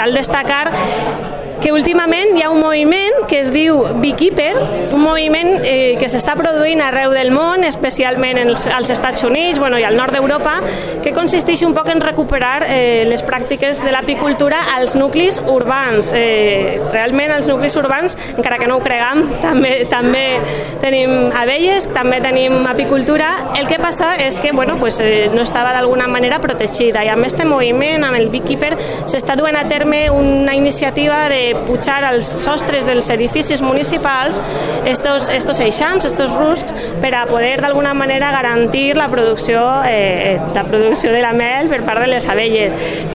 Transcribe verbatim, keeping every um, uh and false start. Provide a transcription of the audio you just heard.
cal destacar que últimament hi ha un moviment que es diu Beekeeper, un moviment eh, que s'està produint arreu del món, especialment els, als Estats Units, bueno, i al nord d'Europa, que consisteix un poc en recuperar eh, les pràctiques de l'apicultura als nuclis urbans. Eh, realment als nuclis urbans, encara que no ho creguem, també, també tenim abelles, també tenim apicultura. El que passa és que bueno, pues, eh, no estava d'alguna manera protegida, i amb aquest moviment, amb el Beekeeper, s'està duent a terme una iniciativa de pujar als sostres dels edificis municipals estos, estos eixams, estos ruscs, per a poder d'alguna manera garantir la producció, eh, la producció de la mel per part de les abelles.